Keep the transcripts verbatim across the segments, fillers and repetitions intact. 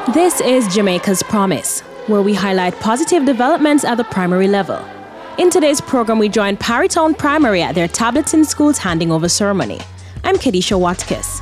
This is Jamaica's Promise, where we highlight positive developments at the primary level. In today's program, we join Parrytown Primary at their Tablets in Schools handing over ceremony. I'm Kedisha Watkins.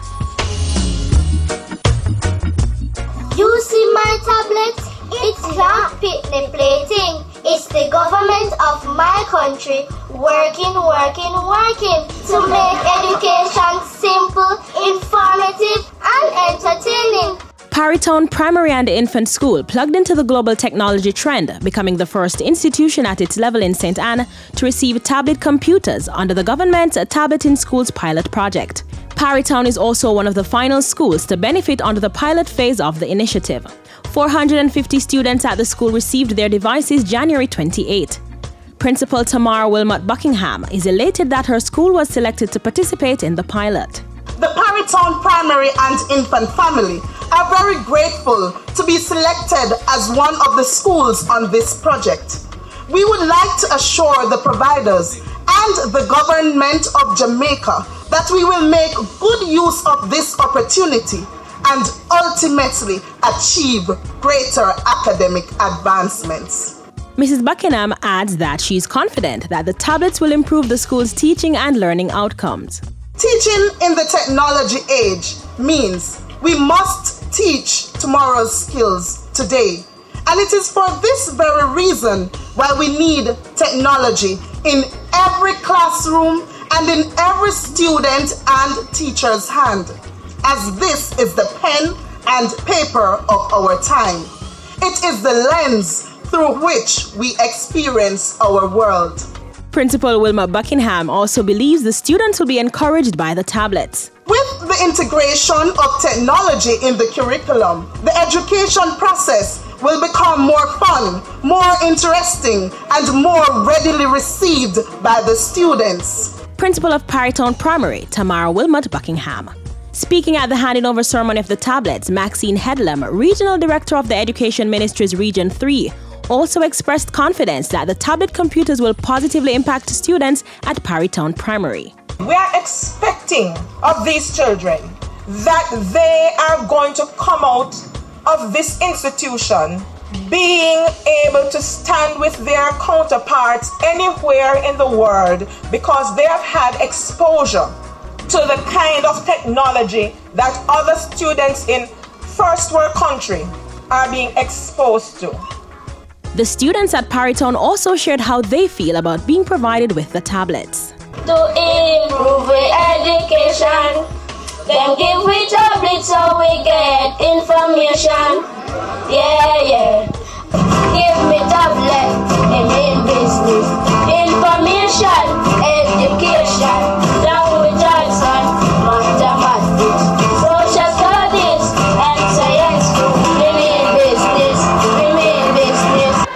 You see my tablets? It's not picnic plaything. It's the government of my country working, working, working to make education simple, informative, and entertaining. Parrytown Primary and Infant School plugged into the global technology trend, becoming the first institution at its level in Saint Anne to receive tablet computers under the government's Tablet in Schools pilot project. Parrytown is also one of the final schools to benefit under the pilot phase of the initiative. four hundred fifty students at the school received their devices January twenty-eighth. Principal Tamara Wilmot Buckingham is elated that her school was selected to participate in the pilot. The Parrytown Primary and Infant family are very grateful to be selected as one of the schools on this project. We would like to assure the providers and the government of Jamaica that we will make good use of this opportunity and ultimately achieve greater academic advancements. Missus Buckingham adds that she is confident that the tablets will improve the school's teaching and learning outcomes. Teaching in the technology age means we must teach tomorrow's skills today. And it is for this very reason why we need technology in every classroom and in every student and teacher's hand, as this is the pen and paper of our time. It is the lens through which we experience our world. Principal Wilma Buckingham also believes the students will be encouraged by the tablets. With the integration of technology in the curriculum, the education process will become more fun, more interesting, and more readily received by the students. Principal of Parrytown Primary, Tamara Wilmot Buckingham. Speaking at the handing over ceremony of the tablets, Maxine Headlam, Regional Director of the Education Ministry's Region three, also expressed confidence that the tablet computers will positively impact students at Parrytown Primary. We are expecting of these children that they are going to come out of this institution being able to stand with their counterparts anywhere in the world because they have had exposure to the kind of technology that other students in first world country are being exposed to. The students at Parrytown also shared how they feel about being provided with the tablets. To improve education, then give we tablets so we get information. Yeah, yeah. Give me tablets and in business. Information, education, language arts and mathematics, social studies and science. Remain business, remain business.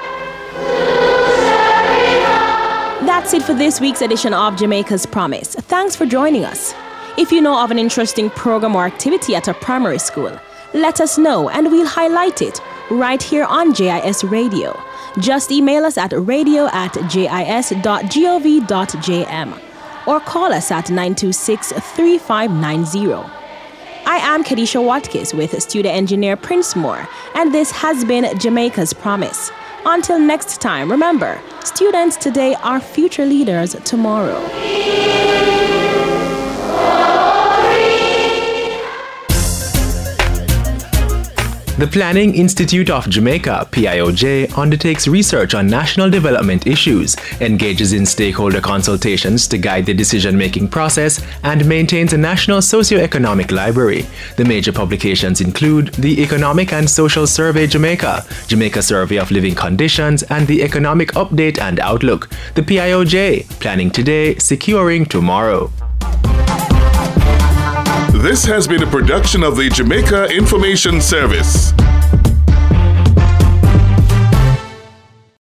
That's it for this week's edition of Jamaica's Promise. Thanks for joining us. If you know of an interesting program or activity at a primary school, let us know and we'll highlight it right here on J I S Radio. Just email us at radio at jis dot gov dot jm or call us at nine two six, three five nine zero. I am Kedisha Watkins with studio engineer Prince Moore, and this has been Jamaica's Promise. Until next time, remember, students today are future leaders tomorrow. The Planning Institute of Jamaica, P I O J, undertakes research on national development issues, engages in stakeholder consultations to guide the decision-making process, and maintains a national socio-economic library. The major publications include the Economic and Social Survey Jamaica, Jamaica Survey of Living Conditions, and the Economic Update and Outlook. The P I O J, planning today, securing tomorrow. This has been a production of the Jamaica Information Service.